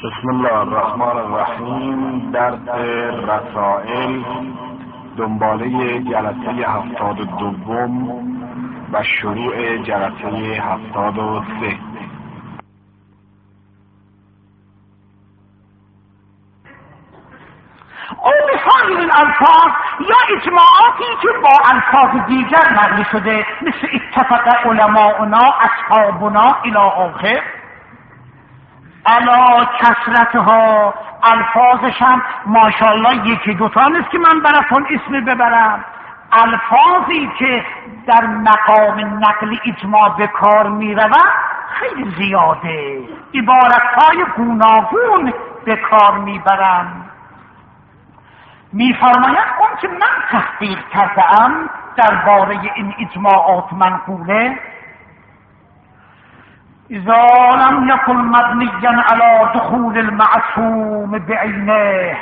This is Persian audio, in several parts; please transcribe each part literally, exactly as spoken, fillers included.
بسم الله الرحمن الرحیم. درس رسائل، دنباله جلسه هفتاد و دوم و شروع جلسه هفتاد و سه. او مثال این الفاظ یا اجماعاتی که با الفاظ دیگر نقل شده، مثل اتفق علماؤنا اصحابنا الی آخر، علا کثرتها. الفاظش هم ماشاءالله یکی دوتا نیست که من براتون اسم ببرم. الفاظی که در مقام نقل اجماع به کار می رود خیلی زیاده، عبارتهای گوناگون به کار می برم. می فرماید اون که من تحقیق کرده ام درباره این اجماعات منقوله، اذا لم يكن مبنيا على دخول المعصوم بعينه،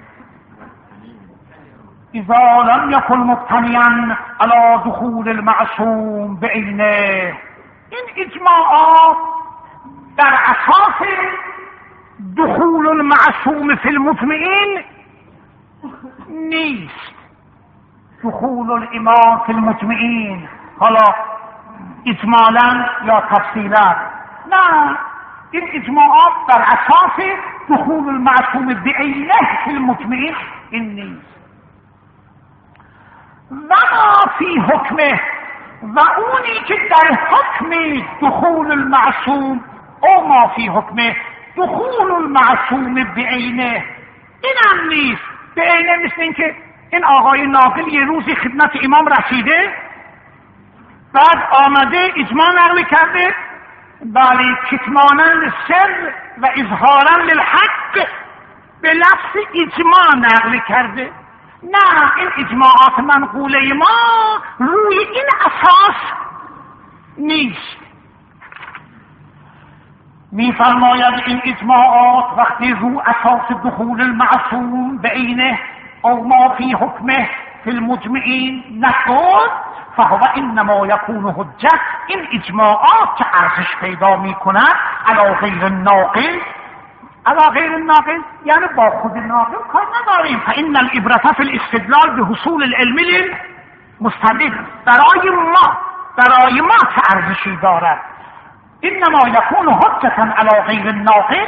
اذا لم يكن مبتنيا على دخول المعصوم بعينه، این اجماعات در اساس دخول المعصوم في المطمئن نیست. دخول الامام في المطمئن، حالا اجمالا یا تفصیلا، نه، این اجماعات بر اساس دخول المعصوم بعینه فی المطمئن این نیست. و ما فی حکمه، و اونی که در حکم دخول المعصوم، او ما فی حکمه دخول المعصوم بعینه، این هم نیست. بعینه مثل این که این آقای ناقل یه روزی خدمت امام رسیده، بعد آمده اجماع نقل کرده، بله، کتمانا سر و اظهارا للحق به لفظ اجماع نقل کرده. نه، این اجماعات منقوله ما روی این اساس نیست. می فرماید این اجماعات وقتی رو اساس دخول المعصوم بعینه او ما فی حکمه فی المجمعین نشد، فهو انما یکون حجه. این اجماعات که ارزش پیدا می کند علی غیر الناقل، علی غیر الناقل یعنی با خود ناقل کار نداریم. فان العبرة فی الاستدلال بحصول العلم للمستدل، برای ما برای ما که ارزشی دارد. انما یکون حجة علی غیر الناقل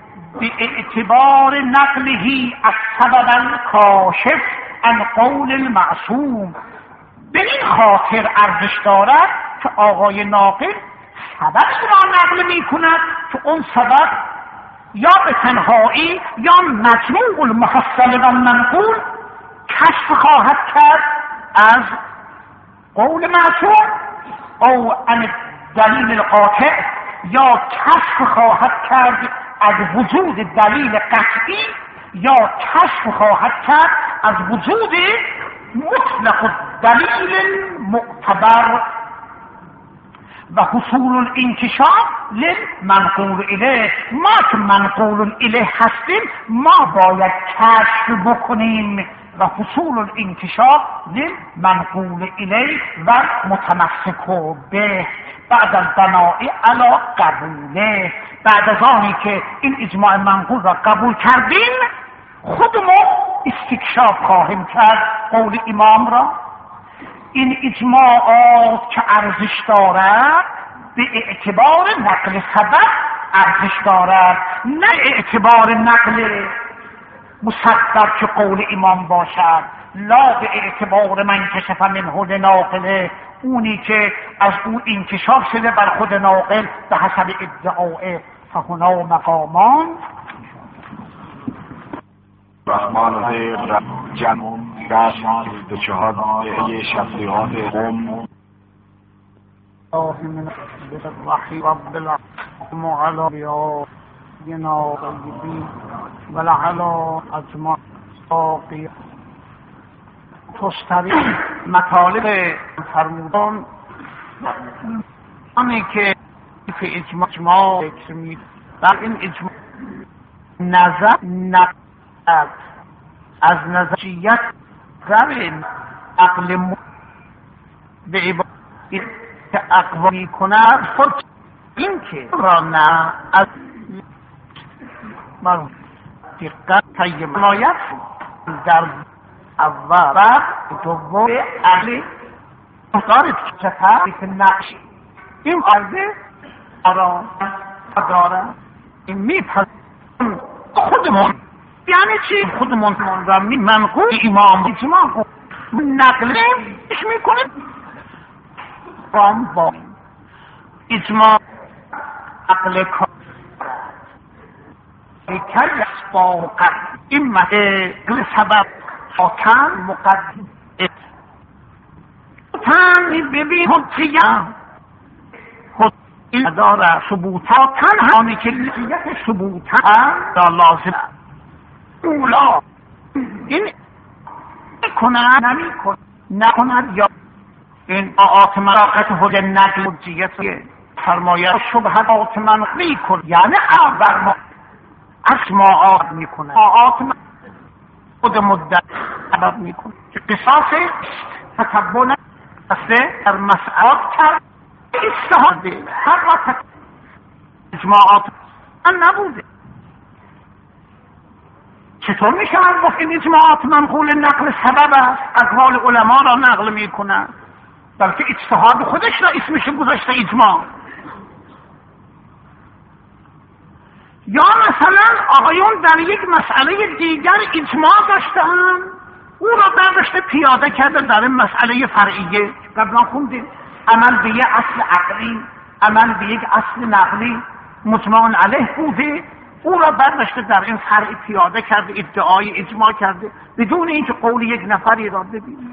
باعتبار نقله السبب الکاشف عن قول المعصوم. به این خاطر ارزش دارد که آقای ناقل سببی را نقل می کند که اون سبب یا به تنهایی یا مجموع المحصل و منقول کشف خواهد کرد از قول معصوم، او عن دلیل القاطع، یا کشف خواهد کرد از وجود دلیل قطعی، یا کشف خواهد کرد از وجود مطلق دلیل معتبر. و حصول الانکشاف للمنقول الیه، ما که منقول الیه هستیم ما باید کشف بکنیم. و حصول الانکشاف للمنقول الیه و متمسک به بعد از بناء علی قبوله. بعد از آنی که این اجماع منقول را قبول کردیم، خودمون استکشاف خواهیم کرد قول امام را. این اجماعات که ارزش دارد به اعتبار نقل سبب ارزش دارد، نه اعتبار نقل مصدق که قول امام باشد. لا به اعتبار من کشف منه لناقله، اونی که از اون انکشاف شده بر خود ناقل به حسب ادعای. فهنا مقامان رحمان زیر جمع دست دو چهار دهه شخصیات قوم من الرحیم رب العالمین وعلى بینا طیبین ولعلى اجماع باقی تستری مطالب فرمودان همین که فی اجماع اجماع اکسمی در این اجماع نظر نقل از نظریت در عقل م... به عبارت که اقوا می کند خود این که را نه از من دقت طیب نایت در اول بعد دوم علی دارد که تعریف نقش این عرضه آرام داره این میپرد خودمون یعنی چی؟ خودمون را می منقول امام اجماع نقلش میکنه قام با اجماع عقل کار کل اسباق این مثل سبب آتن مقدم آتن ببین حجیه این داره ثبوتا تنهانی که لیت ثبوتا دا لازم اولا این کند نمی کند نکند یا این آت مراقت حج نقل حجیت فرمایه شبهات من می کند یعنی اول ما اسماعات می کند آت من خود مدت سبب می کند که قصاص تتبونه اصله در مسئلات کرد استحاده هر وقت اجماعات من نبوده چطور میشه من گفت این اجماعات منقول نقل سبب است اقوال علما را نقل میکنن بلکه اجتهاد خودش را اسمش گذاشته اجماع یا مثلا آقایون در یک مسئله دیگر اجماع داشتن او را برداشته پیاده کرده در این مسئله فرعیه قبلا خوندیم عمل به یک اصل عقلی عمل به یک اصل نقلی مجمع علیه بوده او را برداشته در این فرع پیاده کرده ادعای اجماع کرده بدون اینکه قول یک نفری را ببینه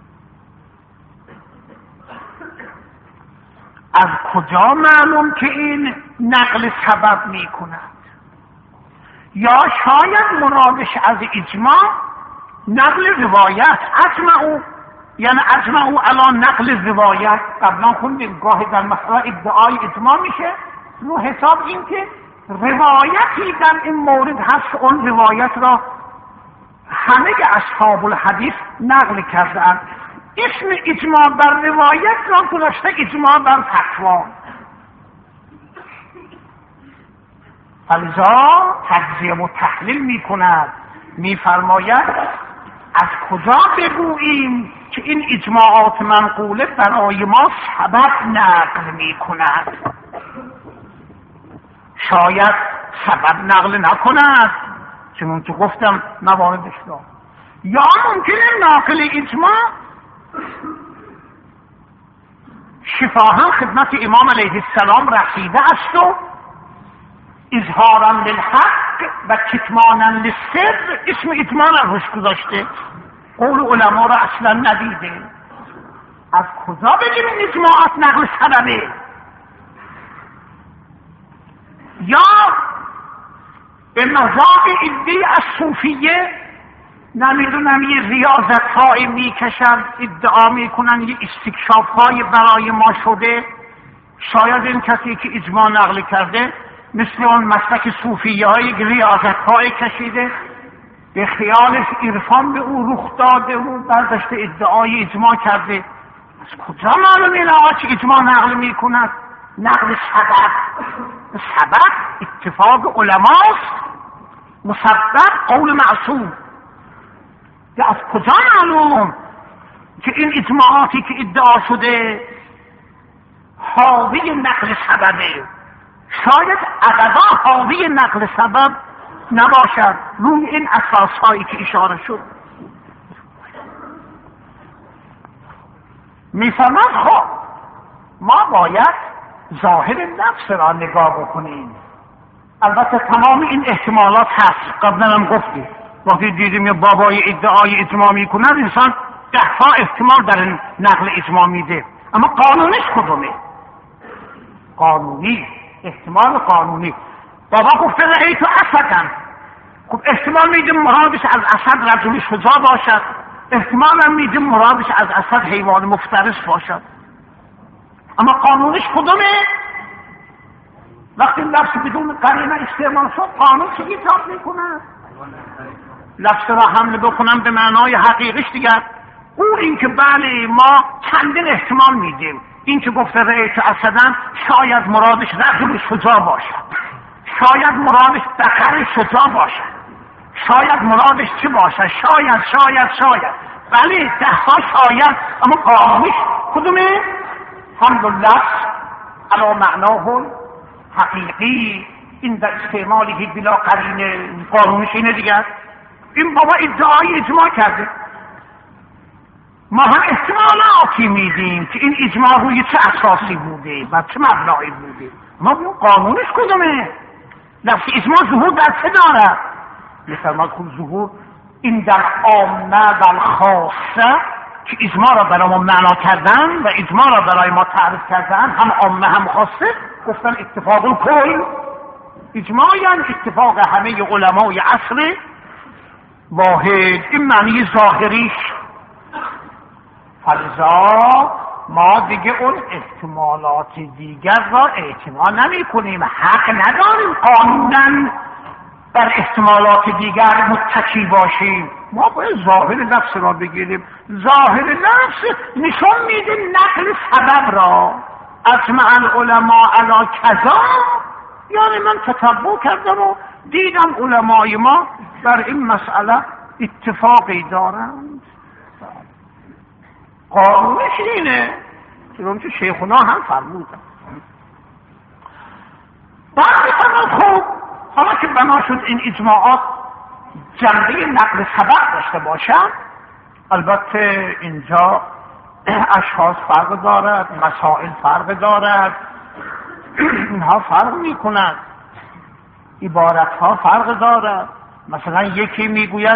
از کجا معلوم که این نقل سبب می کند یا شاید مرادش از اجماع نقل روایت اجمعو یعنی اجمعو علی نقل روایت قبلا خوندیم گاهی در مسئله ادعای اجماع میشه رو حساب این که روایتی در این مورد هست اون روایت را همه اصحاب الحدیث نقل کردند اسم اجماع بر روایت را گذاشته اجماع بر فتوا فلذا تجزیه و تحلیل می کند می فرماید از کجا بگوییم که این اجماعات منقوله برای ما سبب نقل می کند شاید سبب نقل نکند چون که گفتم مواردش را یا ممکنه ناقل اجماع شفاها خدمت امام علیه السلام رسیده است و اظهارا للحق و کتمانا للسر اسم اجماع را روش گذاشته قول علما را اصلا ندیده از کجا بگیم این اجماعات نقل سببه یا به مذاق عده از صوفیه نمیدونم یه ریاضت های میکشن ادعا میکنن یه استکشاف های برای ما شده شاید این کسی که اجماع نقل کرده مثل اون مسلک صوفیه های ریاضت های کشیده به خیالش عرفان به او رخ داده و برداشته ادعای اجماع کرده از کجا معلوم این آقا چه اجماع نقل میکند نقل سبب سبب اتفاق علماست مسبب قول معصوم که از کجا معلوم که این اجماعاتی که ادعا شده حاوی نقل سببه شاید ابدا حاوی نقل سبب نباشد روی این اساس هایی که اشاره شد میفهمد خب ما باید ظاهر نفس را نگاه بکنیم البته تمام این احتمالات هست قبلا هم گفتیم وقتی دیدیم یه بابای ادعای اجماع میکنن انسان دهها احتمال در این نقل اجماع میده اما قانونش کدومه قانونی احتمال قانونی بابا گفته رأی تو اسدن خب احتمال میده مرادش از اسد رجل شجاع باشد احتمال هم میده مرادش از اسد حیوان مفترس باشد اما قانونش کدومه وقتی لفظ بدون قرینه استعمال شد قانون چه ایجاد میکنه لفظ را حمل بکنم به معنای حقیقیش دیگر او این که بله ما چندین احتمال میدیم این که گفته رأیت اسدن شاید مرادش رجل شجاع باشد شاید مرادش دخل شجاع باشد، شاید مرادش چه باشد، شاید شاید شاید بله ده ها شاید، اما قانونش کدومه؟ الحمدلله علی معناه حقیقی این در استعمالی بلا قرینه، قانونش اینه دیگر. این بابا ادعای اجماع کرده، ما هم احتمالاتی میدیم که این اجماع روی چه اساسی بوده و چه مبنایی بوده، ما بیم قانونش کدومه؟ لفظ اجماع ظهور در چه دارد؟ میفرماد که ظهور این در عامه و خاصه که اجماع را برای ما معنا کردن و اجماع را برای ما تعریف کردن، هم عامه هم خاصه، گفتن اتفاق الکل. اجماع یعنی اتفاق همه علمای عصر واحد، این معنی ظاهریش. فلذا ما دیگه اون احتمالات دیگر را اعتنا نمی کنیم، حق نداریم قانونا بر احتمالات دیگر متکی باشیم. ما باید ظاهر نفس را بگیریم. ظاهر نفس نشون میده نقل سبب را. اجمع العلماء علی کذا، یعنی من تتبع کردم و دیدم علمای ما بر این مسئله اتفاقی دارند. قانونش اینه چون شیخونا هم فرمودن. بعد فرمان خوب حالا که بنا شد این اجماعات جنبه نقل سبب داشته باشن، البته اینجا اشخاص فرق دارد، مسائل فرق دارد، اینها فرق میکنند، عبارت ها فرق دارد. مثلا یکی میگوید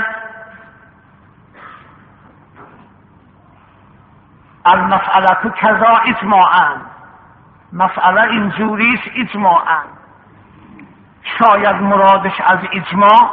المسئله کذا اجماعا، مسئله اینجوریست اجماعا. شاید مرادش از اجماع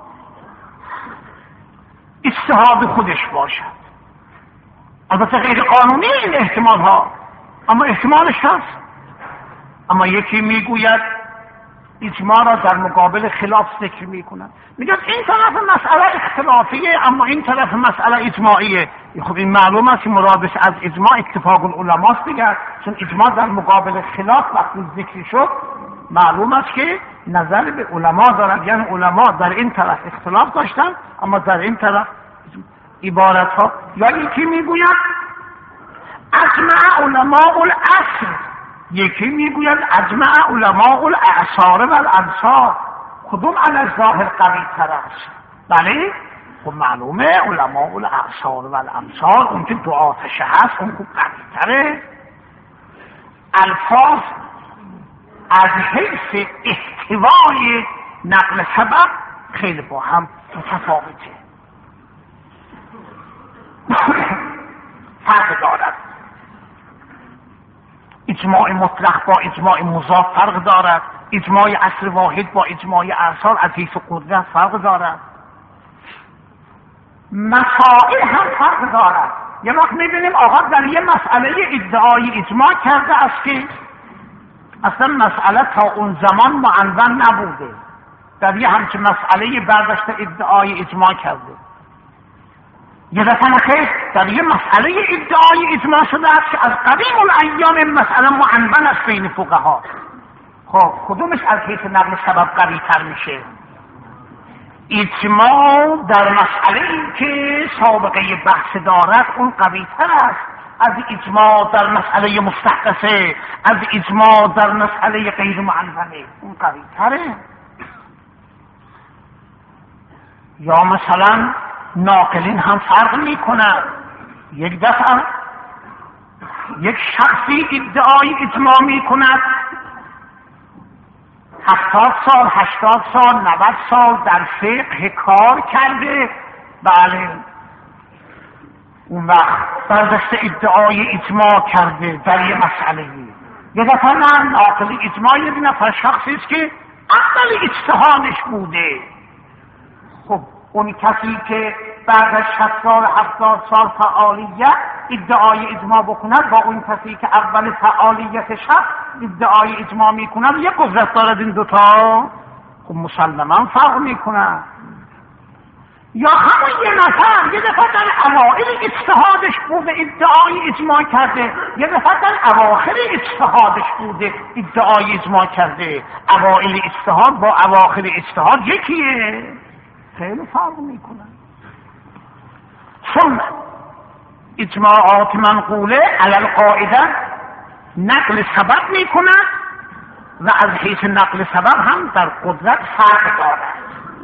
اجتهاد خودش باشد، البته غیر قانونی این احتمال ها، اما احتمالش هست. اما یکی میگوید اجماع را در مقابل خلاف ذکر میکنند، میگن این طرف مسئله اختلافیه اما این طرف مسئله اجماعیه. خب این معلوم است که مرادش از اجماع اتفاق العلماست دیگر، چون اجماع در مقابل خلاف وقتی ذکر شد معلوم است که نظر به علما دارد، یعنی علما در این طرف اختلاف داشتن اما در این طرف عبارت ها. یا یکی میگوید اجمع علماء العصر، یکی میگوید اجمع علماء الاعصار و الامصار. کدوم علی ظاهر قوی تر است؟ بله خب معلومه علماء الاعصار و الامصار اون که دو آتشه هست اون که قوی تره. الفاظ از حیث احتوای نقل سبب خیلی با هم متفاوته، فرق دارد. اجماع مطلق با اجماع مضاف فرق دارد، اجماع عصر واحد با اجماع اعصار از حیث قدرت فرق دارد، مسائل هم فرق دارد. یه وقت میبینیم آقا در یه مسئله ادعای اجماع کرده است که اصلا مسئله تا اون زمان معنون نبوده، در یه همچه مسئله برداشته ادعای اجماع کرده. یه دفعه خیلی در یه مسئله ادعای اجماع شده است که از قدیم الایام مسئله معنون است بین فقها. خب کدومش از حیث نقل سبب قوی تر میشه؟ اجماع در مسئله که سابقه بحث دارد اون قوی تر است از اجماع در مسئله مستحدثه، از اجماع در مسئله غیر معنونه اون قوی تره. یا مثلا ناقلین هم فرق میکنن. یک دفعه یک شخصی ادعای اجماع میکند، هفتاد سال هشتاد سال نود سال در فقه کار کرده، بله اون وقت برداشت ادعای اجماع کرده در یه مسئله. یه دفعه نه، ناقل اجماع یک نفر شخصی است که اول اجتهادش بوده. خب اون کسی که بعد از شصت سال هفتاد سال فعالیت ادعای اجماع بکند با اون کسی که اول فعالیت شخص ادعای اجماع میکند یک قدرت دارد این دوتا؟ خب مسلما فرق میکنند. یا همون یه نفر یه دفعه در اوائل اجتهادش بوده ادعای اجماع کرده، یه دفعه در اواخر اجتهادش بوده ادعای اجماع کرده. اوائل اجتهاد با اواخر اجتهاد یکیه، خیلی فرق میکنن. ثم اجماعات منقوله علی القاعده نقل سبب میکنن و از حیث نقل سبب هم در قدرت فرق دارد.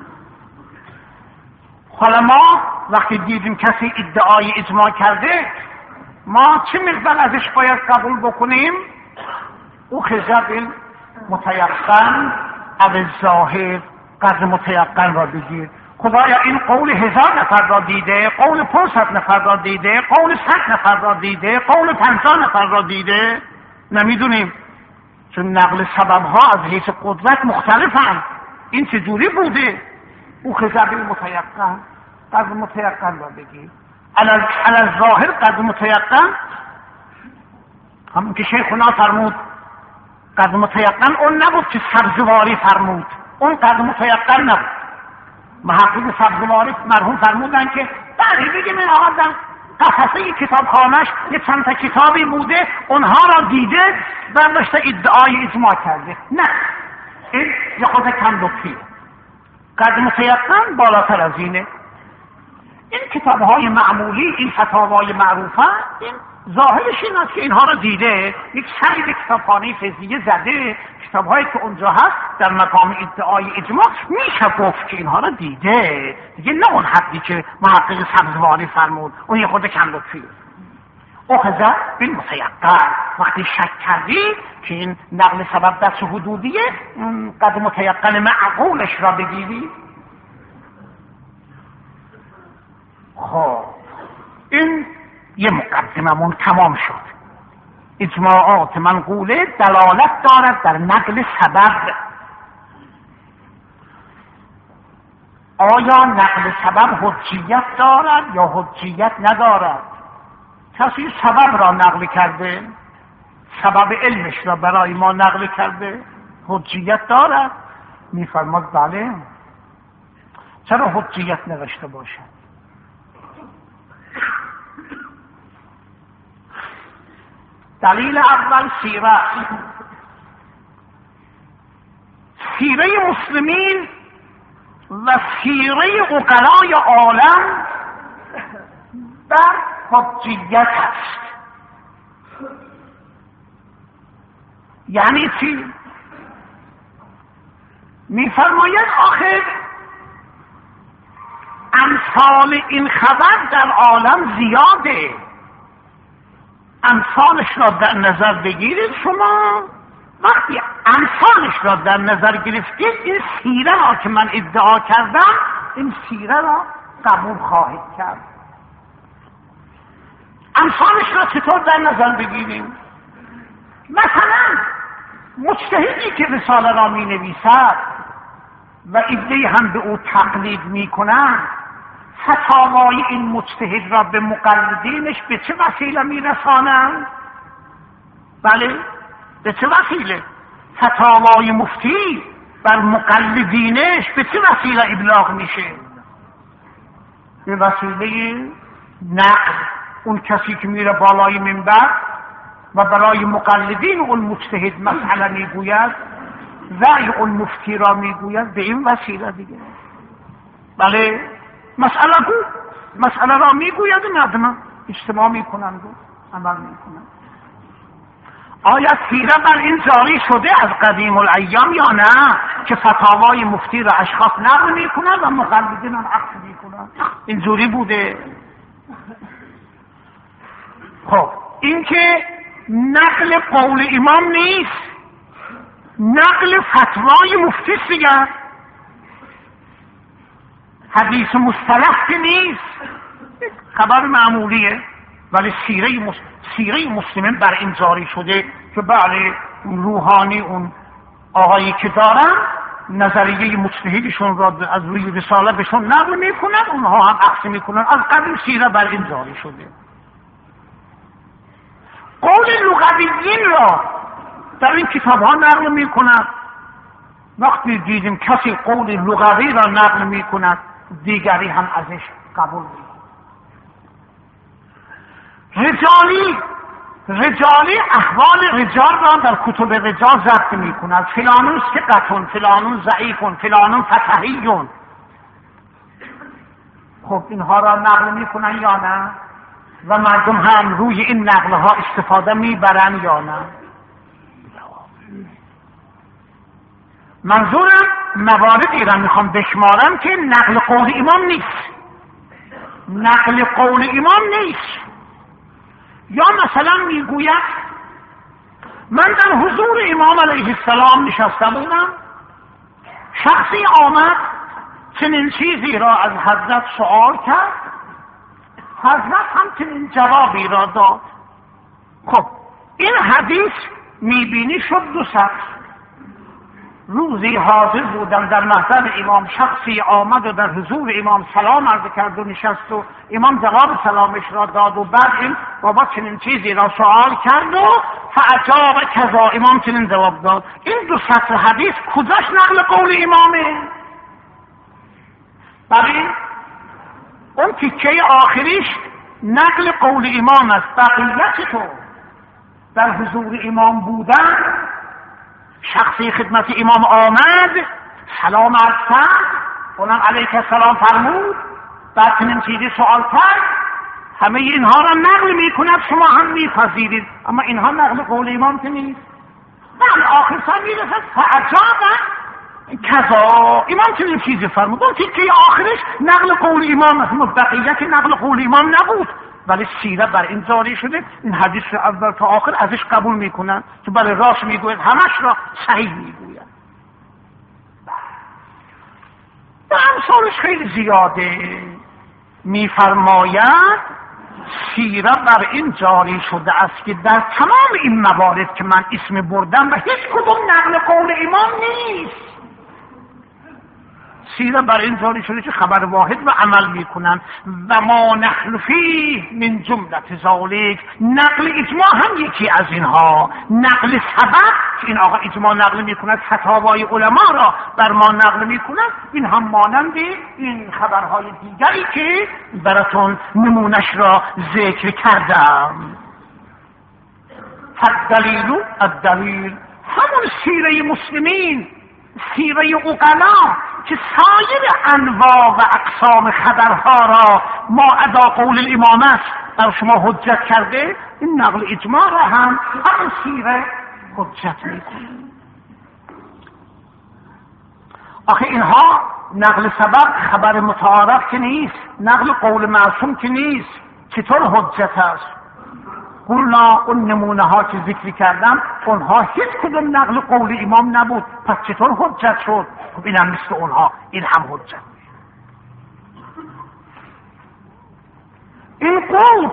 حالا ما وقتی دیدیم کسی ادعای اجماع کرده، ما چه مقدار ازش باید قبول بکنیم؟ او خزب متیقن او ظاهر قدر متیقن را بگیر. خدایا این قول هزار نفر را دیده، قول پانصد نفر را دیده، قول صد نفر را دیده، قول پنجاه نفر را دیده؟ نمیدونیم، چون نقل سبب ها از حیث قدرت مختلفن. این چجوری بوده؟ او خزب متیقن قدر متیقن را بگیر. علی ظاهر قدر متیقن همون که شیخنا فرمود قدر متیقن اون نبود که سبزواری فرمود، اون قدر متیقن نبود. محقق سبزواری مرحوم فرمودن که بله بگیم این آقا در قفسه کتاب خانش یه چند تا کتابی بوده اونها را دیده برداشته ادعای اجماع کرده. نه، این یه خود کم لطفیه. قدر متیقن بالاتر از اینه. این کتاب های معمولی، این فتاوای معروفه، این ظاهرش این است که اینها را دیده، یک سری به کتابخانه فضلیه زده، کتاب هایی که اونجا هست در مقام ادعای اجماع میشه گفت که اینها را دیده دیگه، نه اون حدی که محقق سبزواری فرمود، اون یه خود کم لطفیه. اخذ بالمتیقن، وقتی شک کردی که این نقل سبب دست حدودیه، قدر متیقن معقولش را بگیری. خب این یه مقدممون تمام شد. اجماعات منقوله دلالت دارد در نقل سبب. آیا نقل سبب حجیت دارد یا حجیت ندارد؟ کسی سبب را نقل کرده، سبب علمش را برای ما نقل کرده، حجیت دارد؟ میفرماد بله. چرا حجیت نداشته باشد؟ دلیل اول سیره، سیره مسلمین و سیره عقلای عالم بر حجیت است. یعنی چی؟ میفرماید آخر امثال این خبر در عالم زیاده، امثالش را در نظر بگیرید. شما وقتی امثالش را در نظر گرفتید، این سیره را که من ادعا کردم، این سیره را قبول خواهید کرد. امثالش را چطور در نظر بگیریم؟ مثلا مجتهدی که رساله را می نویسد و عده‌ای هم به او تقلید می کنند، فتاوای این مجتهد را به مقلدینش به چه وسیله می رسانند؟ بله، به چه وسیله؟ فتاوای مفتی بر مقلدینش به چه وسیله ابلاغ میشه؟ به وسیله نقل. اون کسی که میره بالای منبر و برای مقلدین اون مجتهد مسئله میگوید، رأی اون مفتی را میگوید، به این وسیله دیگه. بله، مسئله کو مسئله را میگوید و مردم اجتماع میکنند و عمل میکنند. آیا سیره بر این جاری شده از قدیم الایام یا نه که فتاوای مفتی را اشخاص نقل میکنند و مقلدین هم عکس میکنند؟ اینجوری بوده. خب این که نقل قول امام نیست، نقل فتوای مفتی دیگر، حدیث مصطلح که نیست، خبر معمولیه. ولی سیره مس... سیره مسلمین بر این جاری شده که بله روحانی اون آقایی که دارن نظریه مجتهدشون را از روی رساله بهشون نقل میکنن، اونها هم عکس میکنن. از قدیم سیره بر این جاری شده. قول لغویین را در این کتاب ها نقل میکنن. وقتی دیدیم کسی قول لغوی را نقل میکند دیگری هم ازش قبول میکنه. رجالی رجالی احوال رجال را در کتب رجال ضبط میکنند. فلانون ثقتون، فلانون ضعیفون، فلانون فتحیون. خب اینها را نقل میکنن یا نه؟ و مردم هم روی این نقل ها استفاده میبرن یا نه؟ منظورم مواردی را میخوام بشمارم که نقل قول امام نیست، نقل قول امام نیست. یا مثلا میگوید من در حضور امام علیه السلام نشسته بودم، شخصی آمد چنین چیزی را از حضرت سوال کرد، حضرت هم چنین جوابی را داد. خب این حدیث میبینی شد دو سطر. روزی حاضر بودم در محضر امام، شخصی آمد و در حضور امام سلام عرض کرد و نشست و امام جواب سلامش را داد و بعد این بابا چنین چیزی را سوال کرد و فعجاب کذا، امام چنین جواب داد. این دو سطر حدیث کجاش نقل قول امامه؟ ببین اون تیکه آخریش نقل قول امام است. بقیت تو در حضور امام بودن، شخصی خدمت امام آمد سلام عرض کرد، اونم علیک السلام فرمود، بعد چنین چیزی سوال کرد، همه اینها را نقل میکند، شما هم میپذیرید، اما اینها نقل قول امام که نیست. بعد آخر سر میرسد فعجابه کذا، امام چنین چیزی فرمود. اون تیکه آخرش نقل قول امام است، بقیت نقل قول امام نبود، ولی سیره بر این جاری شده. این حدیث رو اول تا آخر ازش قبول میکنن که بله راست میگوید، همش را صحیح میگوید. و امثالش خیلی زیاده. میفرماید سیره بر این جاری شده است که در تمام این موارد که من اسم بردم و هیچ کدوم نقل قول امام نیست، سیره بر این جاری شده که خبر واحد و عمل میکنن. و ما نحن فیه من جملت ذالک، نقل اجماع هم یکی از اینها. نقل سبب که این آقا اجماع نقل میکند، فتاوای علما را بر ما نقل میکند، این هم مانند این خبرهای دیگری که براتون نمونش را ذکر کردم. فالدلیل الدلیل، همون سیره مسلمین، سیره اقلا که سایر انواع و اقسام خبرها را ما ادا قول الامام است بر شما حجت کرده، این نقل اجماع را هم همون سیره حجت میکنه. آخه اینها نقل سبب خبر متعارف که نیست، نقل قول معصوم که نیست، چطور حجت است؟ قلنا اون نمونه ها که ذکر کردم اونها هیچ کدوم نقل قول امام نبود، پس چطور حجت شد؟ خب این هم مثل اونها، این هم حجت. این قوت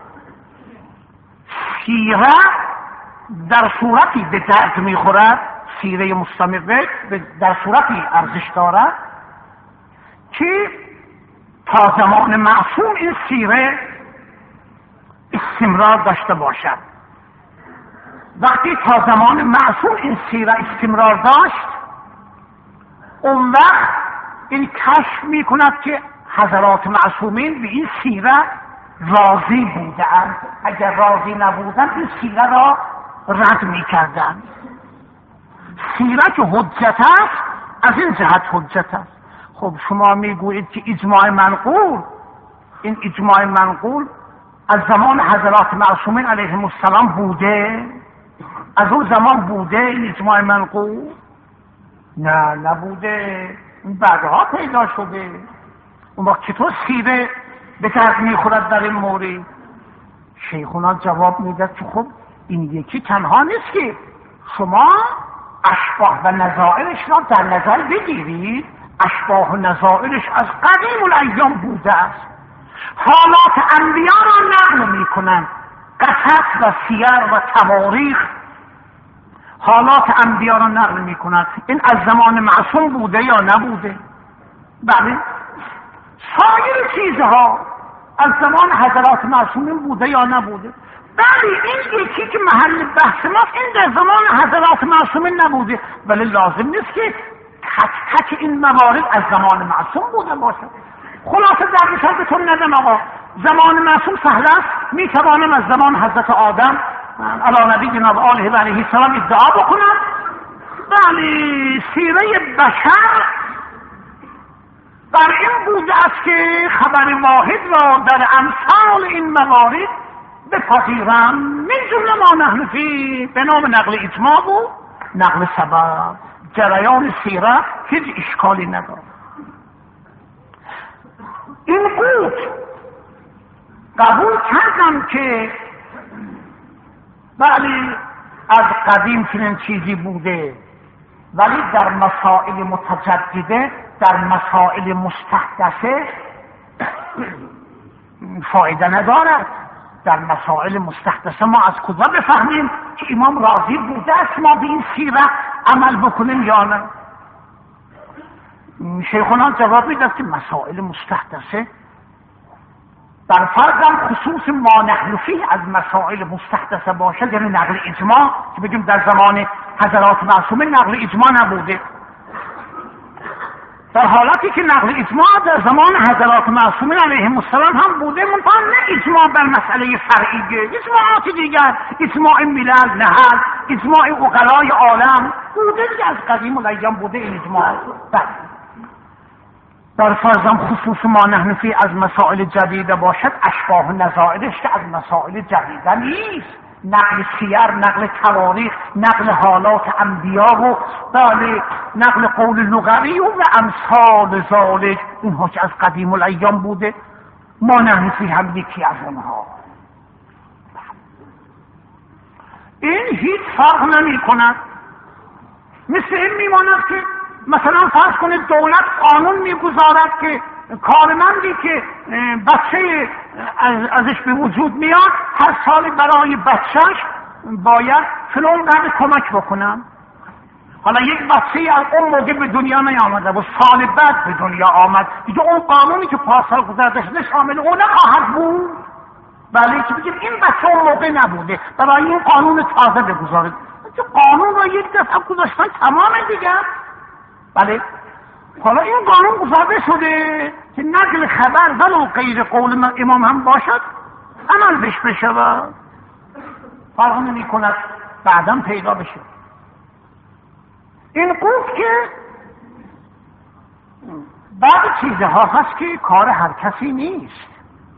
سیره در صورتی به درد میخورد، سیره مستمره در صورتی ارزش دارد که تا زمان معصوم این سیره استمرار داشته باشد. وقتی تا زمان معصوم این سیره استمرار داشت، اون وقت این کشف می کند که حضرات معصومین به این سیره راضی بودند. اگر راضی نبودند این سیره را رد می کردند. سیره که حجت است، از این جهت حجت است. خب شما می گویید که اجماع منقول، این اجماع منقول از زمان حضرات معصومین علیهم السلام بوده؟ از اون زمان بوده این اجماع منقول؟ نه نبوده، این بعدها پیدا شده. اون وقت چطور سیره به درد میخورد در این مورد؟ شیخونا جواب میداد که خب این یکی تنها نیست که شما اشباه و نظائرش را در نظر بگیرید. اشباه و نظائرش از قدیم الایام بوده است. حالات انبیا را نقل میکنند، قصص و سیر و تواریخ حالات انبیا را نقل میکنند. این از زمان معصوم بوده یا نبوده؟ بله. سایر چیزها از زمان حضرات معصومین بوده یا نبوده؟ بله. این یکی که محل بحث ماست این در زمان حضرات معصومین نبوده، ولی لازم نیست که تک تک این موارد از زمان معصوم بوده باشد. خلاصه در مثال به طور ندم آقا زمان معصوم سهل است، میتوانم از زمان حضرت آدم علی نبینا و آله و علیه السلام ادعا بکنم ولی سیره بشر در این بوده است که خبر واحد را در امثال این موارد بپذیرم. من جمله ما نحن فی به نام نقل اجماع و نقل سبب جریان سیره هیچ اشکالی ندارد. این بود قبول کردم که بله از قدیم چنین چیزی بوده، ولی در مسائل متجدده در مسائل مستحدثه فایده ندارد. در مسائل مستحدثه ما از کجا بفهمیم که امام راضی بوده است ما به این سیره عمل بکنیم یا نه؟ شیخنا جواب میداد که مسائل مستحدثه در فرضم خصوص ما نحن فیه از مسائل مستحدثه باشد، یعنی نقل اجماع که بگیم در زمان حضرات معصومه نقل اجماع نبوده، در حالتی که نقل اجماع در زمان حضرات معصومه علیهم السلام هم بوده، منتها نه اجماع بر مسئله فرعیه، اجماعات دیگر، اجماع ملل، نهل، اجماع عقلای عالم بوده دیگه، از قدیم الایام بوده این اجماع. در فرضم خصوص ما نحن فی از مسائل جدیده باشد اشباه نظائرش که از مسائل جدیده نیست، نقل سیر، نقل تواریخ، نقل حالات انبیا و بله نقل قول لغوی و امثال ذالک، اینها که از قدیم الایام بوده، ما نحن فی هم یکی از اونها. این هیچ فرق نمی کند. مثل این میماند که مثلا فرض کنید دولت قانون میگذارد که کارمندی که بچه ازش به وجود میاد هر سال برای بچهش باید فلان قدر کمک بکنن. حالا یک بچه از اون موقع به دنیا نیامده و سال بعد به دنیا آمد، دیگه اون قانونی که پارسال گذرده شده شامل اون نخواهد بود. بله که بگیم این بچه اون موقع نبوده، برای این قانون تازه بگذارید. قانون را یک دفعه گذاشتن تمام دیگه. بله حالا این قانون گذارده شده که نقل خبر ولو غیر قول امام هم باشد عمل بش بشود، فرق نمی کند بعدم پیدا بشه. این گفت که بعد چیزها هست که کار هر کسی نیست،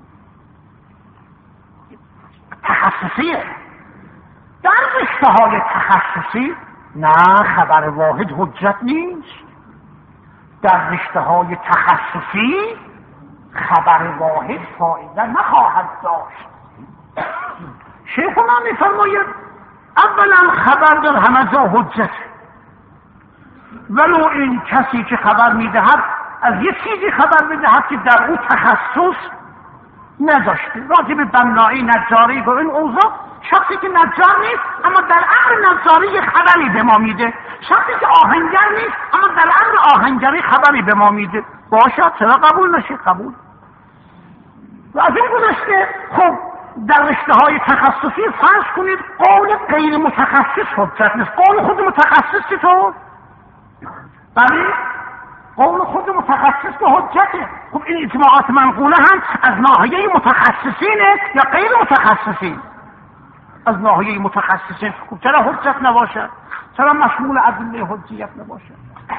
تخصصیه. در رشته های تخصصی نه خبر واحد حجت نیست. در رشته های تخصصی خبر واحد فایده نخواهد داشت. شیخنا میفرماید اولا خبر در همه جا حجت، ولو این کسی که خبر میدهد از یک چیزی خبر میدهد که در او تخصص نداشته. راجع به بنایی، نجاری و این اوضاع شخصی که نجار نیست اما در امر نجاری خبری به ما میده، شخصی که آهنگر نیست اما در امر آهنگری خبری به ما میده، باشد چرا قبول نشه؟ قبول. و از این گذشته خب در رشته های تخصصی فرض کنید قول غیر متخصص حجت نیست، قول خود متخصص چطور؟ بله قول خود متخصص که حجته. خب این اجماعات منقوله هم از ناحیه متخصصینه یا غیر متخصصین؟ از ناحیه متخصصین. خب چرا حجت نباشه؟ چرا مشمول ادله حجیت نباشه؟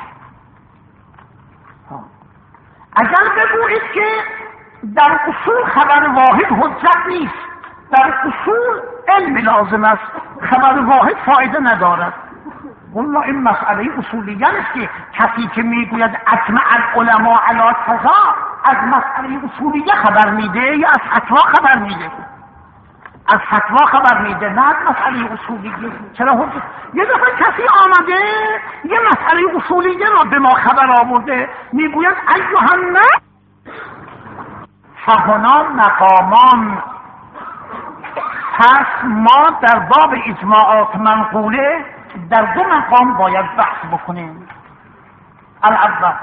اگر بگویید که در اصول خبر واحد حجت نیست، در اصول علم لازم است، خبر واحد فایده ندارد، والله این مسئله اصولیه است که کسی که میگوید اجمع العلماء علی کذا از مسئله اصولیه خبر میده یا از فتوا خبر میده؟ از فتوا خبر میده، نه از مسئله اصولیه. چرا حجت؟ یه دفعه کسی آمده یه مسئله اصولیه را به ما خبر آورده، میگوید ایها الناس فهنا مقامان. پس ما در باب اجماعات منقوله در دو مقام باید بحث بکنیم. الاول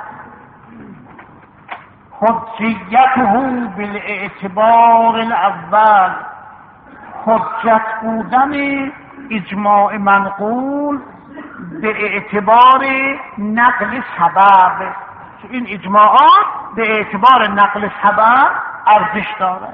حجیته بالاعتبار الاول، حجت بودن اجماع منقول به اعتبار نقل سبب، که این اجماعات به اعتبار نقل سبب ارزش دارد.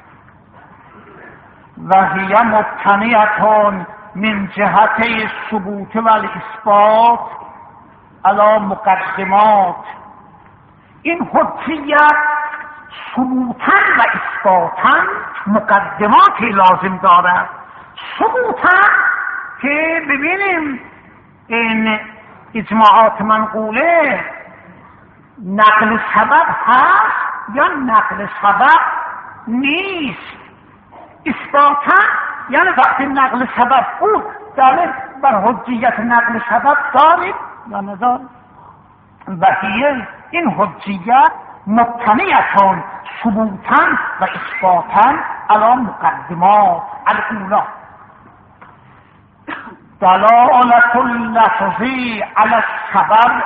و هی مبتنیتون من جهت ثبوت و الاثبات علی مقدمات. این حجیت ثبوتا و اثباتا مقدماتی لازم دارد. ثبوتا که ببینیم این اجماعات منقوله نقل سبب هست یا نقل سبب نیست. اثباتا یعنی وقتی نقل سبب بود دلیل بر حجیت نقل سبب داریم یا نداریم. و هیه این حجیت مبتنیتون ثبوتا و اثباتا علی مقدمات الاولی. دلالت اللفظی علی السبب.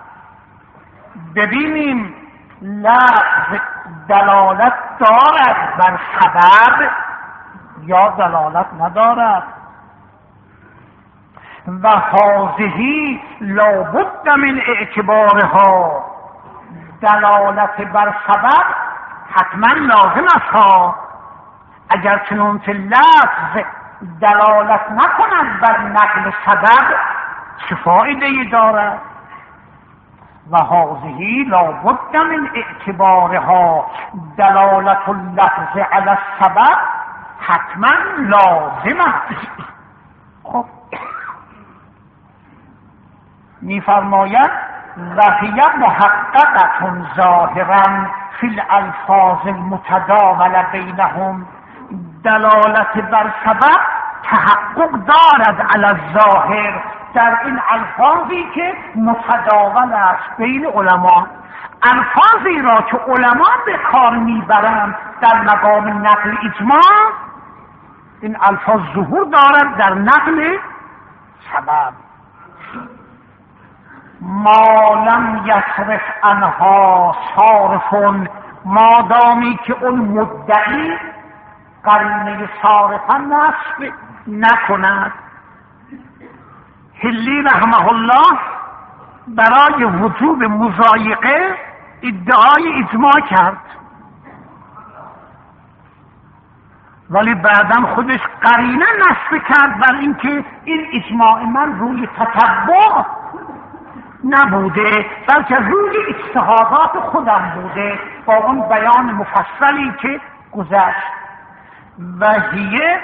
ببینیم لفظ دلالت دارد بر سبب یا دلالت ندارد. و هذه لابد من اعتبارها. دلالت بر سبب حتما لازم است ها. اگر چنون که لفظ دلالت نکند بر نقل سبب چه فایده دارد؟ و هذه لابد من اعتبارها. دلالت اللفظ علی السبب حتما لازم است. خب میفرماید و هی محققة ظاهرا فی الالفاظ المتداولة بینهم. دلالت بر سبب تحقق دارد علی الظاهر در این الفاظی که متداول است بین علما. الفاظی را که علما به کار میبرند در مقام نقل اجماع، این الفاظ ظهور دارد در نقل سبب. ما لم یصرف عنها صارفون، مادامی که اون مدعی قرینه صارفا نصب نکند. حلی رحمه الله برای وجوب مضایقه ادعای اجماع کرد، ولی بعدم خودش قرینه نصب کرد بر اینکه این اجماع من روی تتبع نبوده بلکه روی اجتهادات خودم بوده با اون بیان مفصلی که گذشت. و هیه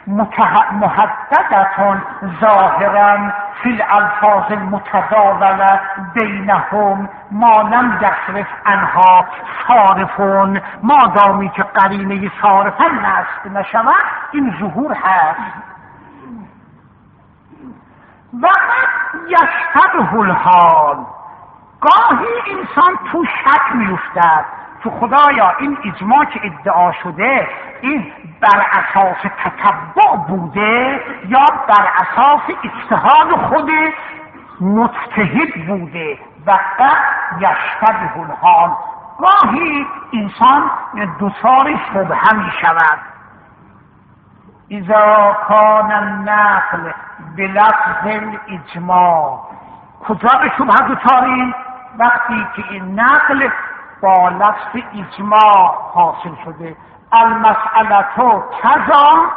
محددتون ظاهرا فی الالفاظ المتداولة بینهم ما لم یصرف عنها صارفون. ما دامی که قرینه صارفا نصب نشود این ظهور هست. و یشتبه الحال، گاهی انسان تو شک میفتد تو خدایا این اجماع که ادعا شده این بر اساس تتبع بوده یا بر اساس اجتهاد خود مجتهد بوده. و قد یشتبه الحال، گاهی انسان دچار شبهه می شود. اذا کان النقل بلفظ الاجماع، کجا به شبهه دچاریم؟ وقتی که این نقل با لفظ اجماع حاصل شده. المسئله کذا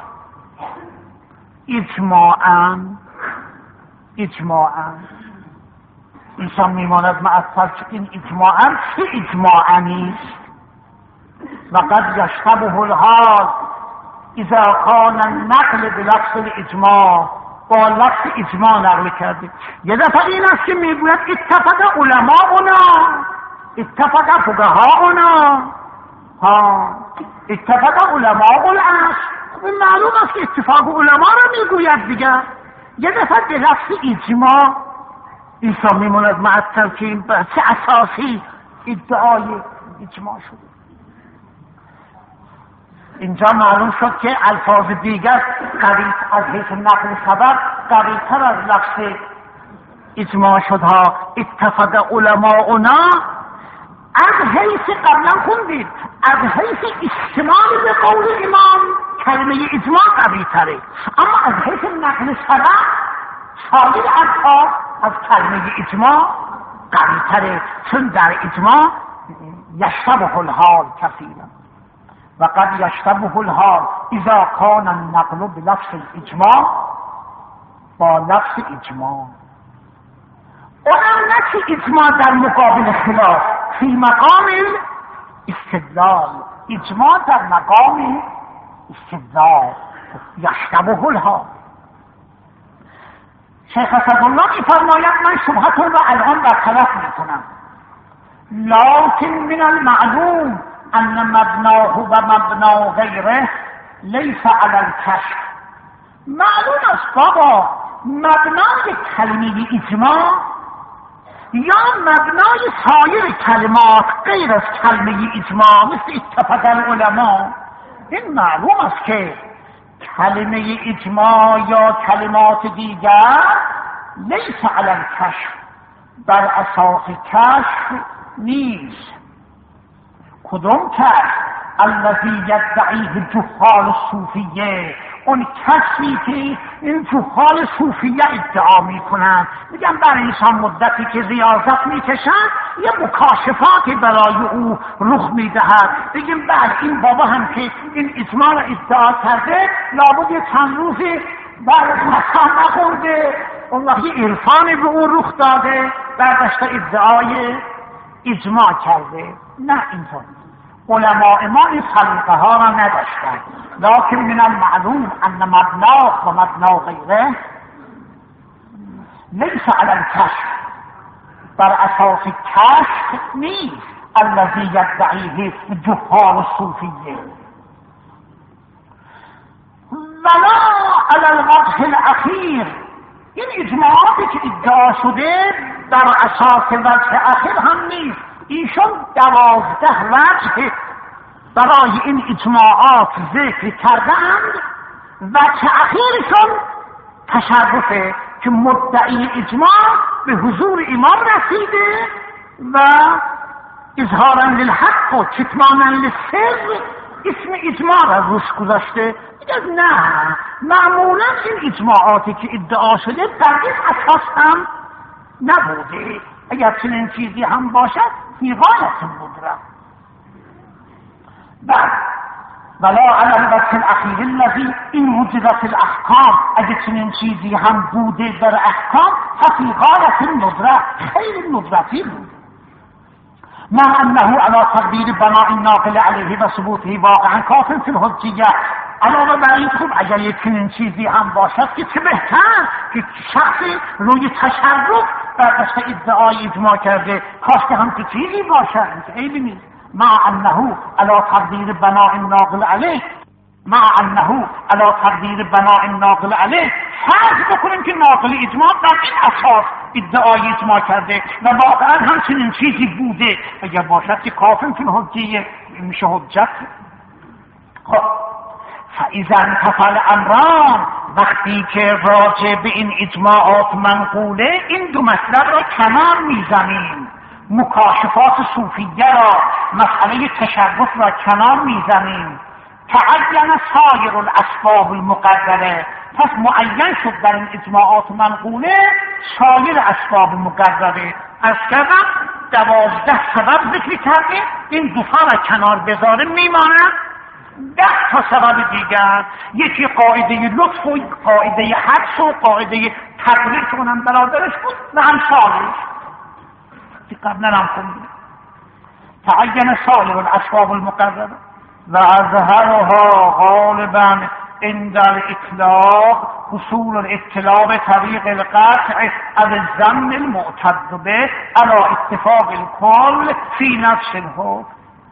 اجماعا اجماعا انسان میماند معطل که این اجماعا چه اجماعا نیست. و قد یشتبه الحال اذا کان النقل بلفظ الاجماع، با لفظ اجماع نقل کرده. یه دفعه این است که میگوید اتفق علماؤنا، اتفق فقهاؤنا، ها اتفق علماء العصر. خب این معلوم است که اتفاق علما را میگوید دیگه. یه دفعه به لفظ اجماع انسان میموند معطل که این بر چه اساسی ادعای اجماع شده. اینجا معلوم شد که الفاظ دیگر قریب از حیث نقل سبب قریب‌تر از لفظ اجماع شدها. اتفق علماؤنا از حیث قبلا خوندید از حیث استعمال به قول امام کلمه اجماع قوی تره، اما از حیث نقل سبب سایر الفاظ از کلمه اجماع قوی‌تره، چون در اجماع یشتبه الحال کثیرا و قد یشتبه الحال اذا کان النقل بلفظ الاجماع با لفظ اجماع. اونم نه که اجماع در مقابل خلاف، فی مقام استدلال، اجماع در مقام استدلال یشتبه الحال. شیخ اسدالله می‌فرماید من شبهتون را الان برطرف میکنم، لكن من المعلوم ان مبناه و مبنا غیره لیس علی الکشف. معلوم است بابا مبنای کلمه اجماع یا مبنای سایر کلمات غیر از کلمه اجماع مثل اتفق العلماء، این معلوم است که کلمه اجماع یا کلمات دیگر لیس علی الکشف، بر اساس کشف نیست. کدوم کشف؟ الذی یدعیه جهال الصوفیه، اون کسی که این جهال صوفیه ادعا میکنند، میگن برای انسان مدتی که ریاضت میکشند یه مکاشفاتی برای او رخ میدهد، بگیم بله این بابا هم که این اجماع را ادعا کرده لابد یه چند روزی بر مسا نخورده، اون وقت یه عرفانی به او رخ داده برداشته ادعای اجماع کرده. نه اینطور علماء ما این سلیقه ها را نداشتند. لکن من المعلوم ان مبنا و مبنا غیره لیس علی الکشف، بر اساس کشف نیست. الذی یدعیه جهال الصوفیه ولا علی الوجه الاخیر. این اجماعاتی که ادعا شده در اساس وجه اخیر هم نیست. ایشون دوازده وجه برای این اجماعات ذکر کردند. وجه اخیرشون تشرفه که مدعی اجماع به حضور امام رسیده و اظهارا للحق و کتمانا للسر اسم اجماع را روش گذاشته. میگه نه، معمولا این اجماعاتی که ادعا شده در این اساس هم نبوده. اگر چنین چیزی هم باشد فی غایت الندرة. بعد ولا علی الوجه الاخیر الذی این وجدت الاحکام، اگر چنین چیزی هم بوده در احکام فی غایت الندرة، خیلی ندرتی بود. ما انه علی تقدیر بناء الناقل علیه و ثبوته واقعا کافر فی الحجیه. علاوه بر این خوب اگر یک چنین چیزی هم باشد که چه بهتر که شخصی روی تشرف برداشته ادعای اجماع کرده، کاش که هم که چیزی باشد که عیبی نیست. مع انه علی تقدیر بناء الناقل علیه، مع انه علی تقدیر بناء الناقل علیه، فرض بکنیم که ناقل اجماع بر این اساس ادعای اجماع کرده و واقعا هم چنین چیزی بوده، اگر باشد که کافر فی الحجیه میشه حجت. خب فاذا انتفى الامران، وقتی که راجع به این اجماعات منقوله این دو مطلب را کنار میزنیم، مکاشفات صوفیه را، مسئله تشرف را کنار میزنیم، تعین سایر الاسباب المقرره، پس معین شد در این اجماعات منقوله سایر اسباب مقرره. از کردم دوازده سبب ذکر کرده، این دو تا را کنار بذاره میماند ده تا سبب دیگر. یکی قاعده لطف و قاعده حدس و قاعده تقریر که اونم برادرش بود و هم سالش که قبلا هم خوندیم. تعین سایر الاسباب المقرره و اظهرها غالبا عند الاطلاق حصول الاطلاع به طریق القطع از الظن المعتد به على اتفاق الکل فی نفس الحکم.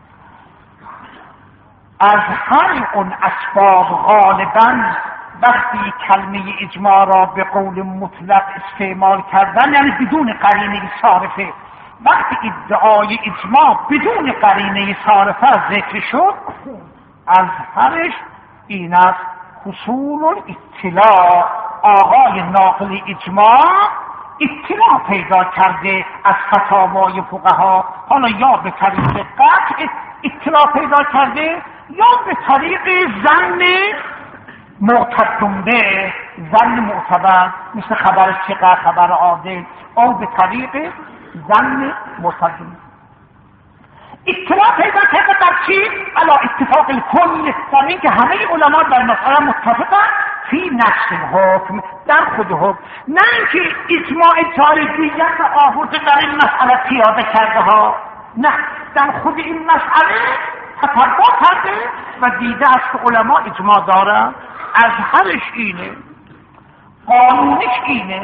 از هر اون اسباب غالبا وقتی کلمه اجماع را به قول مطلق استعمال کردن، یعنی بدون قرینه صارفه، وقتی ادعای اجماع بدون قرینه صارفه ذکر شد، از هرش این است حصول الاطلاع. آقای ناقل اجماع اطلاع پیدا کرده از فتاوای فقها، حالا یا به طریق قطع اطلاع پیدا کرده یا به طریق ظن معتد به ظن معتبر مثل خبر ثقه، خبر عادل، او به طریق ظن مستقیم. اطلاع پیدا کرده در چی؟ علا اتفاق الکل، در این که همه علما در مسئله متفقن فی نفس الحکم، در خود حکم، نه اینکه اجماع تاریخیت آورده در این مسئله پیاده کرده ها، نه، در خود این مسئله تطبع کرده و دیده است که علما اجماع دارن، از هرش اینه، قانونش اینه.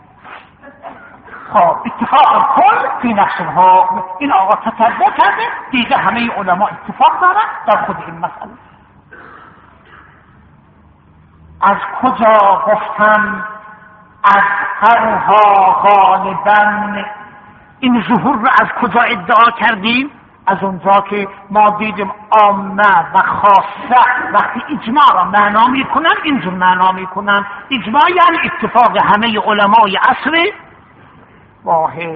خب اتفاق کل فی نفس الحکم، این آقا تطبع کرده، دیده همه علما اتفاق دارن در خود این مسئله. از کجا گفتم از هرها غالبا، این ظهور رو از کجا ادعا کردیم؟ از اونجا که ما دیدیم عامه و خاصه وقتی اجماع را معنا میکنن اینجور معنا میکنن. اجماع یعنی اتفاق همه علمای عصر واحد.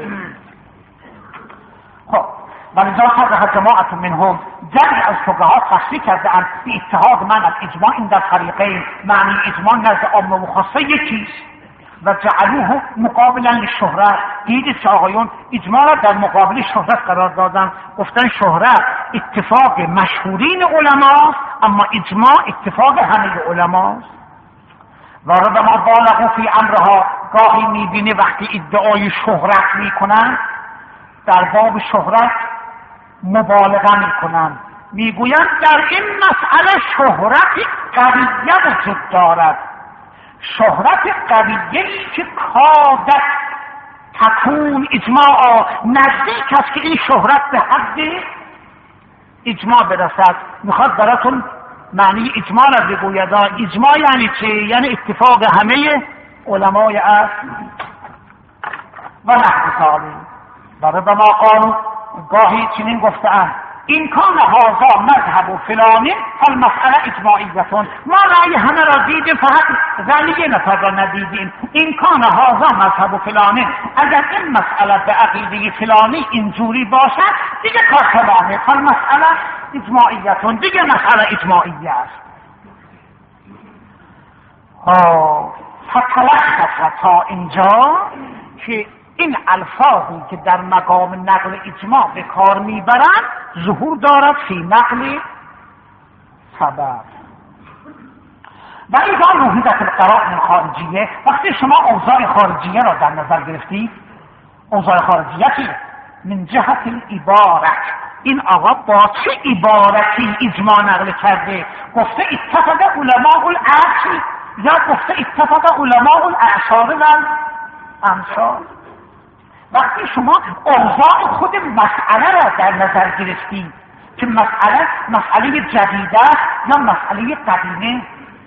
خب ولذا صدق جماعت منهم، جمعی از فقها تصریح کرده اند به اتحاد من از اجماع این در طریقین، معنی اجماع نزد عامه و خاصه یکیست و جعلوه مقابلا للشهرت. دیدید که آقایون اجماع را در مقابل شهرت قرار دادن، گفتن شهرت اتفاق مشهورین علماست اما اجماع اتفاق همه علماست. و ربما بالغوا فی امرها، گاهی میبینی وقتی ادعای شهرت میکنن در باب شهرت مبالغه میکنن، میگویند در این مسئله شهرت قویه وجود دارد، شهرت قویه‌ای که کادت تکون اجماع، نزدیک است که این شهرت به حد اجماع برسد. میخواد براتون معنی اجماع را بگوید. اجماع یعنی چه؟ یعنی اتفاق همه علمای اصل و نحو ذالک. برای به ما قانون گاهی چنین گفته‌اند این کان هذا مذهب و فلانی فالمسئله اجماعیتون، ما رأی همه را دیدیم فقط رأی یه نفر را ندیدیم. این کان هذا مذهب و فلانی، اگر این مسئله به عقیده فلانی اینجوری باشد دیگه کار تمامه، فالمسئله اجماعیتون، دیگه مسئله اجماعی است. ها فتلخص تا اینجا که این الفاظی که در مقام نقل اجماع به کار میبرند ظهور دارد فی نقل سبب. و ایضا روحیدت القرائن خارجیه، وقتی شما اوضاع خارجیه را در نظر گرفتید، اوضاع خارجیه که من جهت العبارت، این آقا با چه عبارتی اجماع نقل کرده؟ گفته اتفق علماء الاصل یا گفته اتفق علماء الاعصار و امثال؟ وقتی شما اوضاع خود مسئله را در نظر گرفتید که مسئله مسئله جدیده یا مسئله قدیمه،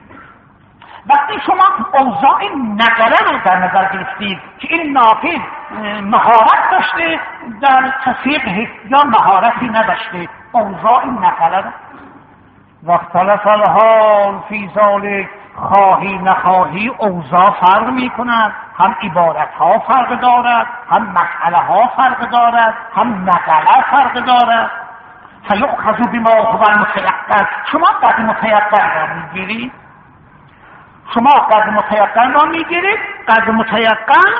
وقتی شما اوضاع نقله را در نظر گرفتید که این ناقل مهارت داشته در تصحیح یا مهارتی نداشته، اوضاع نقله را واختلف الحال فی ذلک، خواهی نخواهی اوضاع فرق می کند، هم عبارت ها فرق دارد، هم مسئله ها فرق دارد، هم نقله فرق دارد. فیؤخذ بما هو المتیقن، شما قد متیقن را میگیرید، شما قد متیقن را میگیرید. قد متیقن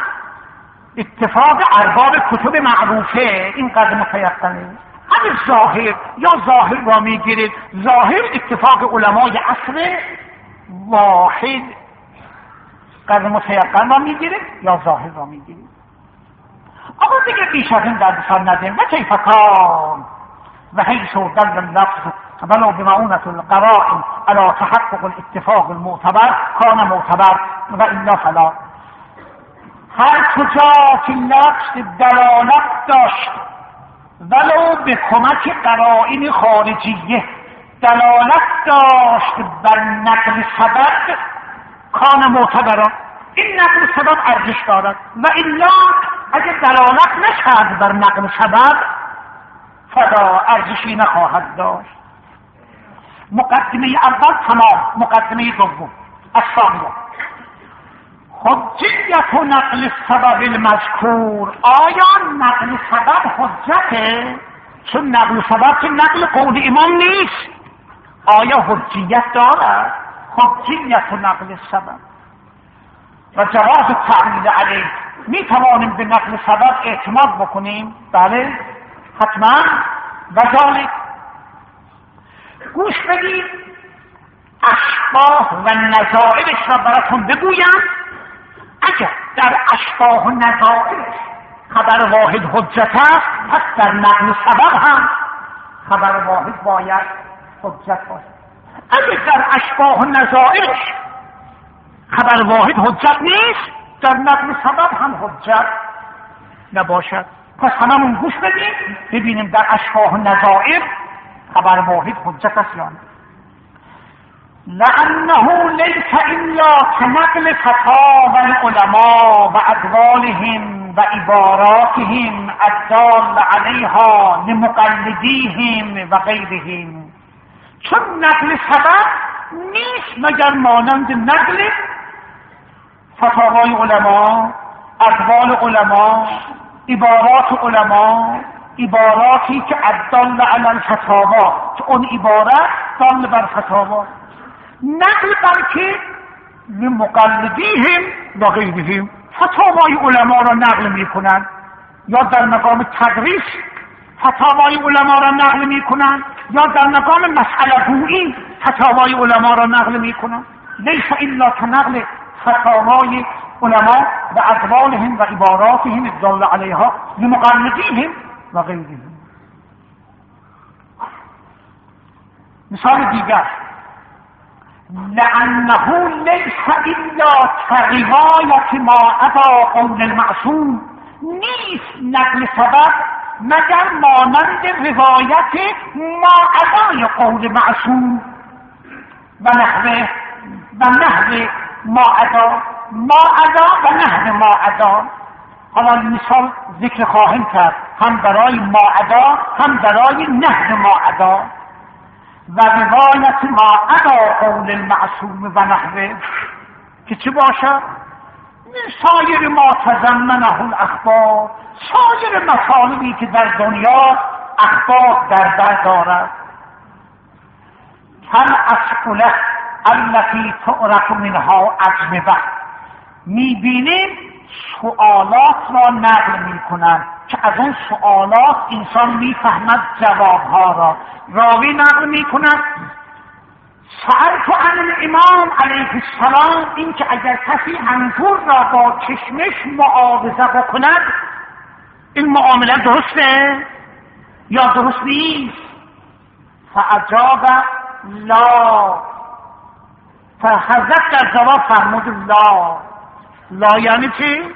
اتفاق ارباب کتب معروفه، این قد متیقنه. همین ظاهر یا ظاهر را میگیرید، ظاهر اتفاق علمای عصر واحد، قد متیقن را میگیرید یا ظاهر را میگیرید. آقا دیگه بیش از این در بسان ندیم. و کیف کان و حیث دل اللفظ ولو بمعونة القرائن على تحقق الاتفاق المعتبر کان معتبر و الا فلا. هر کجا که لفظ دلالت داشت ولو به کمک قرائن خارجیه دلالت داشت بر نقل سبب کان معتبرا، این نقل سبب ارجش دارد. و الا اگر دلالت نشد بر نقل سبب فدا ارجشی نخواهد داشت. مقدمه اول تمام. مقدمه دوم الثانیه حجیت نقل سبب المذکور. آیا نقل سبب حجته؟ چون نقل سبب که نقل قول امام نیست. آیا حجیت دارد؟ حجیت نقل سبب و جواز تعمیل علیه. می توانیم به نقل سبب اعتماد بکنیم؟ بله حتما. و ذالک، گوش بدید اشباه و نظائرش را براتون بگویم. اگر در اشباه و نظائرش خبر واحد حجت است، پس در نقل سبب هم خبر واحد باید حجت باشد. اگر در اشباه و نظائرش خبر واحد حجت نیست، در نقل سبب هم حجت نباشد. پس هممون گوش بدیم ببینیم در اشباه و نظائر خبر واحد حجت است یا نه. لأنه ليس إلا كنقل فتاوى العلماء وأقوالهم وعباراتهم الدال عليها لمقلديهم وغيرهم. چون نقل سبب نیست مگر مانند نقل فتاوای علما، اقوال علما، عبارات علما، عباراتی که الدال علی الفتاوا، که اون عبارت دال بر فتاوا، نقل بلکه لمقلدیهم و غیرهم، فتاوای علما را نقل می کنند، یا در مقام تدریس فتاوای علما را نقل می کنند، یا در مقام مسئله گویی فتاوای علما را نقل می کنند. لیس الا كنقل فتاوای علما و اقوالهم و عباراتهم الدال علیها لمقلدیهم و غیرهم. مثال دیگر، لأنه ليس إلا كرواية ما أبى قول المعصوم، نیست نقل سبب مگر مانند روایت ما ادای قول معصوم و نحوه و نحوه ما ادا ما ادا و نحوه ما ادا. حالا مثال ذکر خواهیم کرد هم برای ما ادا هم برای نحوه ما ادا. و روایت ما ادا قول المعصوم و نحوه که چه باشد؟ سایر ما تضمنه الاخبار، سایر مطالبی که در دنیا اخبار در بر دارد. کل اسئله التي تعرف منها اجوبه، میبینیم سؤالات را نقل میکنند که از اون سؤالات انسان میفهمد جوابها را. راوی نقل میکند سألت عن الامام علیه السلام، این که اگر کسی انگور را با چشمش معاوضه بکند این معامله درسته یا درست نیست؟ فاجاب لا، فحضرت در جواب فرمود لا. لا یعنی چی؟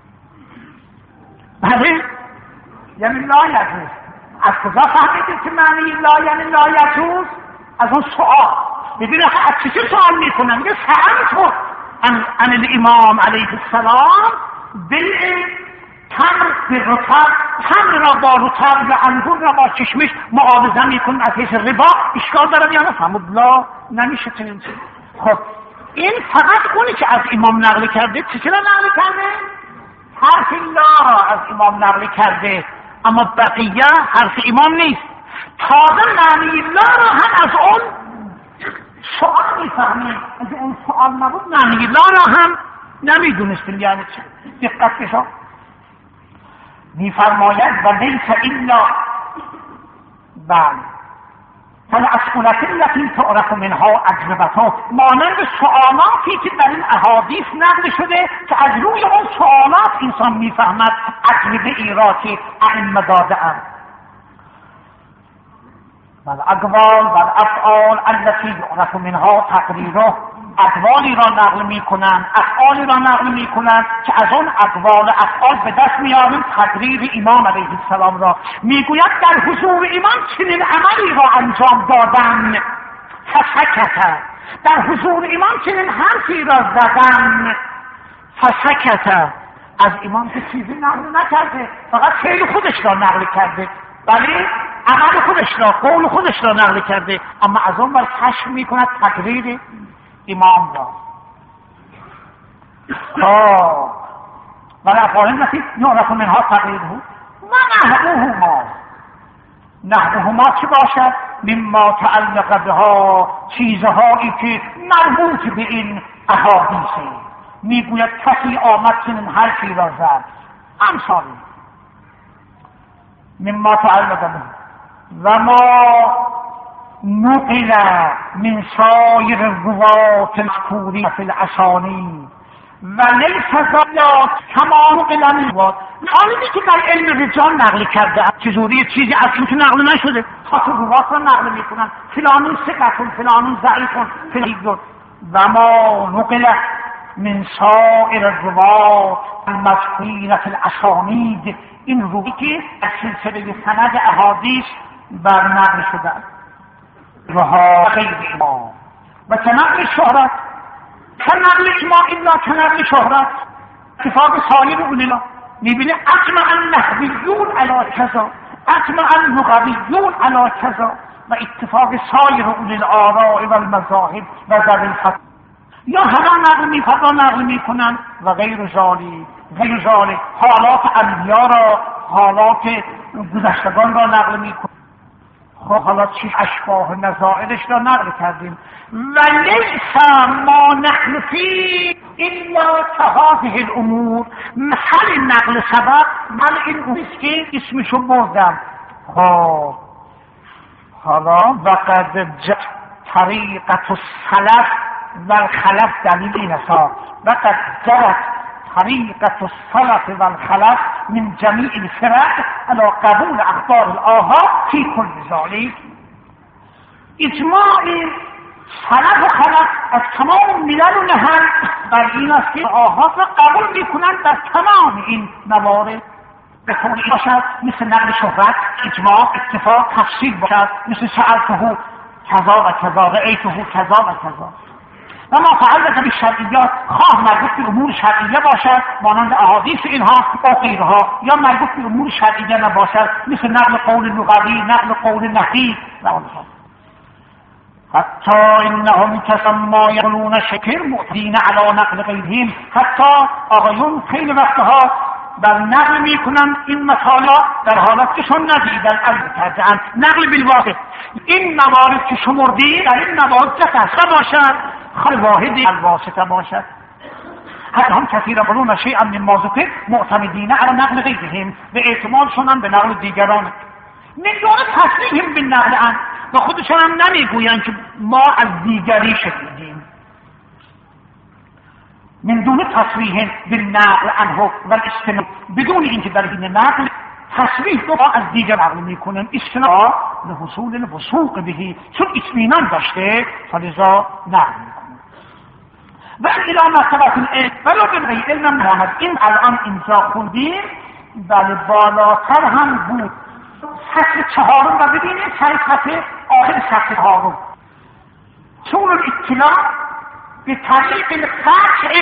بله یعنی لا یجوز. از کجا فهمیدید که معنی لا یعنی لا یجوز؟ از اون سؤال. ببینید از چه سؤال میکنن؟ میگه سألت عن الامام علیه السلام بالتمر بالرطب، تمر را با رطب و انگور را با چشمش معاوضه میکنن از حیث ربا، اشکال دارد یا نه؟ فرمود لا، نمیشه چنین چیزی. خب این فقط اونی که از امام نقل کرده. چه چرا نقل کرده؟ حرف لا را از امام نقل کرده، اما بقیه حرف امام نیست. تازه معنی لا را هم از اون سؤال میفهمید. اگه اون سؤال نبود معنی لا را هم نمیدونستیم یعنی چه. دقت بشو میفرماید و لیس الا بله فالاسئله التي تعرف منها اجوبتها، مانند سؤالاتی که در این احادیث نقل شده که از روی اون سؤالات انسان میفهمد اجوبه ای را که ائمه داده‌اند. والاقوال والافعال التي يعرف منها تقریره، اقوالی را نقل میکنند، افعالی را نقل میکنند که از اون اقوال افعال به دست میاریم تقریر امام علیه السلام را. میگوید در حضور امام چنین عملی را انجام دادن، فسکت، در حضور امام چنین حرفی را زدن، فسکت. از امام که چیزی نقل نکرده، فقط فعل خودش را نقل کرده، ولی عمل خودش را، قول خودش را نقل کرده، اما از اون بر کشف میکند تقریر امام را. آه ولی افعال التي یعرف منها تقریره و نحوهما، نحوهما چه باشد؟ مما تعلق بها، چیزهایی که مربوط به این احادیثه، میگوید کسی آمد چنین حرفی را زد امثال مما تعلق به و ما نقل من سایر الروات المذکورین فی الاسانید و لیس ذلک کما نقل من روات. عالمی که در علم رجال نقل کرده چجوری چیزی اصلا که نقل نشده خاطر روات را نقل میکنن فلانون ثقتون فلانون ضعیفون فلانون و ما نقل من سائر الروات المذکورین فی الاسانید این روی که از سلسله سند احادیث بر نقل شده وها غیر ما و کنقل شهرت کنقل اجماع الا کنقل شهرت اتفاق سایر اولیا میبینه اجمع النحویون علی کذا اجمع اللغویون علی کذا و اتفاق سایر اولی الآراء و المذاهب و ذوی الفضل یا همان نقل میکنن نقل میکنن و غیر ذالک غیر ذالک حالات انبیا را حالات گذشتگان را نقل میکنن. خب حالا چی اشباه نظائرش را نقل کردیم و لیس ما نحن فی الا كهذه الامور مثل نقل سبب من این اوست که اسمشو بردم. خب حالا وقد جاء طریقة السلف و الخلف دلیل این است وقد جرت طریقة السلف و الخلف من جمیع الفرق على قبول اخبار الآحاد فی کل ذلك. اجماع سلف و خلف از تمام ملل و نهل بر این است که آحاد را قبول میکنند در تمام این موارد به طوری باشد مثل نقل شهرت اجماع اتفاق تفصیل باشد مثل سألته کذا و کذا رأیته کذا و کذا و ما فعلت به شرعیات خواه مربوط به امور شرعیه باشد مانند احادیث اینها و غیرها یا مربوط به امور شرعیه نباشد مثل نقل قول لغوی نقل قول نحوی و آنها. حتی انهم کما یقولون شکر معتدین علی نقل غیرهم حتی آقایون خیلی وقتها بر نقل میکنن این مطالعات در حالت که شون ندیدن البته نقل بالواحد این موارد که شمردی در این موارد جسد باشد خال واحدی الواسطه باشد. حتی هم کثیر قلون شیئا من موضوع معتمدین علی نقل غیرهم و اعتماد شدن به نقل دیگران من دون تصریحهم بالنقل عن و خودشان هم نمیگویند که ما از دیگری شنیدیم من دون تصریح بالنقل عنه و الاستناد بدون اینکه در این نقل تصریح رو از دیگر نقل میکنن استناد به حصول الوثوق بهی چون اطمینان داشته فلذا نقل میکنن و الى مرتبه العلم ولا بالغیب علم ماند. این الان امضا خوندیم بله بالاتر هم بود سطح چهارم و ببینید سطح آخر سطح چهارم چون الاطلاع به طریق القطع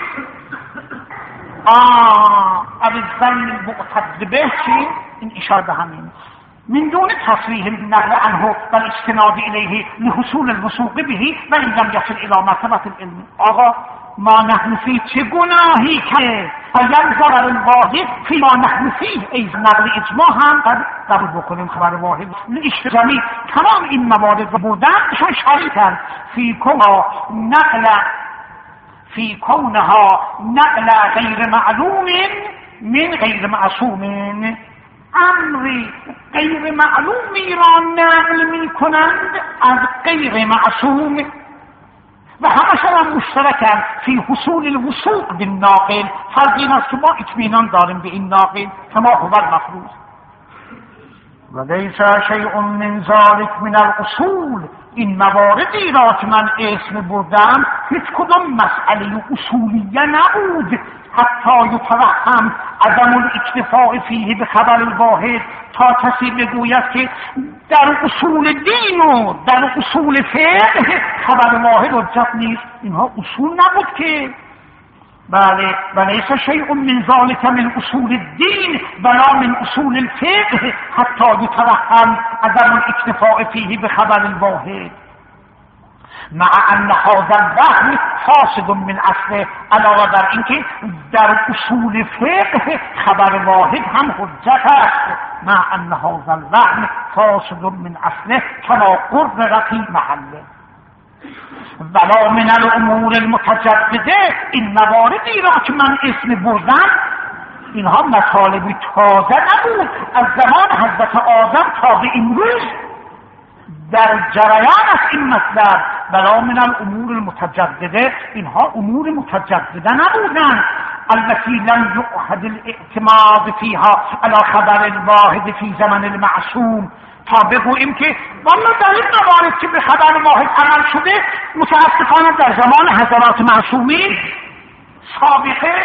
آه از الظن المعتد به چی؟ این اشاره به همین من دون تصریح بالنقل عنه و الاستناد الیه لحصول الوثوق به و ان لم یصل الی مرتبه العلم. آقا ما نحن فی چه گناهی که فینظر الواحد فی ما نحن فیه ای نقل اجماع هم قبول بکنیم خبر واحد اشترامی تمام این موارد رو بودن شون شریکن فی کنا نقل فی کونها نقل غیر معلوم من غیر معصوم امری غیر معلومی را نقل می کنند از غیر معصوم و همشون هم مشترکن فی حصول الوثوق بالناقل. فرض این است که ما اطمینان داریم به این ناقل کما هو المفروض و لیس شیء من ذلک من الاصول. این مواردی را که من اسم بردم هیچ کدام مسئله اصولیه نبود حتی یتوهم عدم الاکتفاء فیه به خبر الواحد تا کسی بگوید که در اصول دین و در اصول فقه خبر واحد حجت نیست. اینها اصول نبود که بله ولیس شیء من ذلك من اصول الدین ولا من اصول الفقه حتی یتوهم عدم الاکتفاء فیه به خبر الواحد مع ان هذا الوهم فاسد من اصله. علاوه بر اینکه در اصول فقه خبر واحد هم حجت است مع ان هذا الوهم فاسد من اصله کما قرر فی محله. ولا من الامور المتجدده، این مواردی را که من اسم بردم اینها مطالبی تازه نبود، از زمان حضرت آدم تا به امروز در جریان است این مطلب. ولا من الامور المتجدده، اینها امور متجدده نبودند. التي لم يعهد الاعتماد فيها على خبر الواحد في زمن المعصوم، تا بگوییم که والله در این موارد که به خبر واحد عمل شده متاسفانه در زمان حضرات معصومین سابقه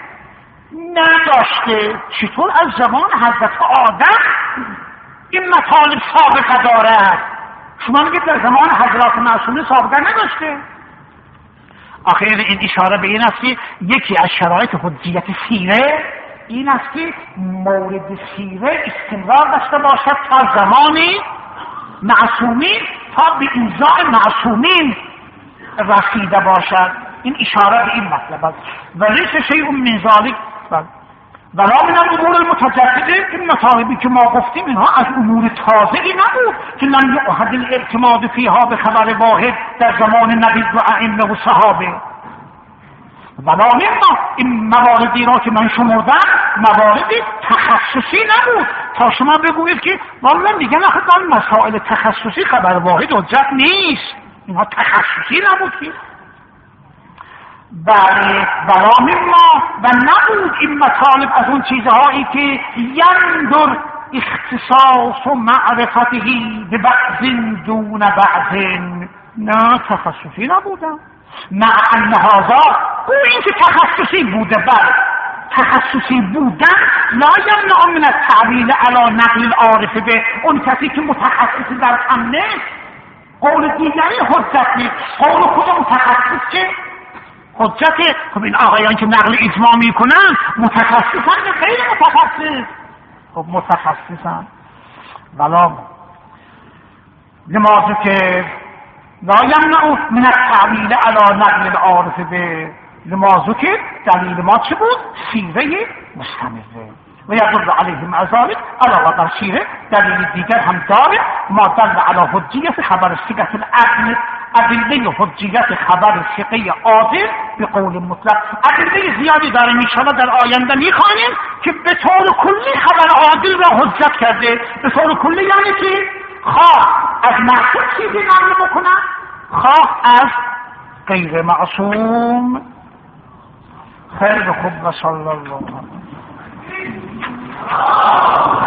نداشته. چطور از زمان حضرت آدم این مطالب سابقه دارد؟ شما میگید در زمان حضرات معصومین سابقه نداشته. آخر این اشاره به این است که یکی از شرایط حجیت سیره این است که مورد سیره استمرار داشته باشد تا زمان معصومین، تا به امضاء معصومین رسیده باشد. این اشاره به این مطلب است. ولیس شیء من ذلک ولا من الامور المتجدده، این مطالبی که ما گفتیم اینها از امور تازه‌ای نبود که لم یعهد الاعتماد فیها به خبر واحد در زمان نبی و ائمه و صحابه. ولا مما، این مواردی را که من شمردم موارد تخصصی نبود تا شما بگویید که والله میگن آخه در مسائل تخصصی خبر واحد حجت نیست. اینها تخصصی نبود که بله. ولا مما، و نبود این مطالب از اون چیزهایی که یندر اختصاص و معرفته به بعض دون بعض، نه تخصصی نبودن. مع ان هذا، او این که تخصصی بوده، بله تخصصی بودن لا یمنع من التعویل علی نقل العارف به، اون کسی که متخصصی در فن نیست قول دیگری حجت نیست. قول خود متخصص که حجت. خب این آقایان که نقل اجماع میکنن متخصصن یا غیر متخصص؟ خب متخصصن. ولا لماذا که لا یمنع من التعویل علی نقل العارف به، لماذا که دلیل ما چه بود؟ سیره مستمره. و یدل علیهم ذلک، علاوه بر سیره دلیل دیگر هم داره، ما دل علی حجیت خبر ثقة العدل، ادله حجیت خبر ثقه عادل به قول مطلق. ادله زیادی داره میشود در آینده میخوانیم که به طور کلی خبر عادل را حجت کرده. به طور کلی یعنی که خواه از معصوم چیزی نقل بکنن، خواه از غیر معصوم. خیر خوب و صلی الله علیه